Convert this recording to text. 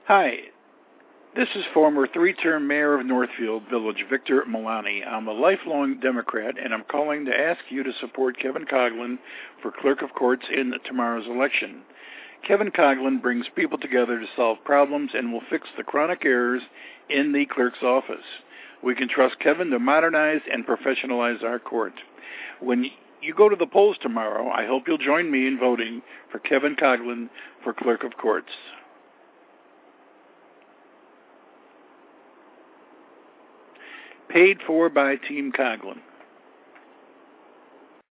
Hi, this is former three-term mayor of Northfield Village, Victor Milani. I'm a lifelong Democrat, and I'm calling to ask you to support Kevin Coughlin for Clerk of Courts in tomorrow's election. Kevin Coughlin brings people together to solve problems and will fix the chronic errors in the clerk's office. We can trust Kevin to modernize and professionalize our court. When you go to the polls tomorrow, I hope you'll join me in voting for Kevin Coughlin for Clerk of Courts. Paid for by Team Coughlin.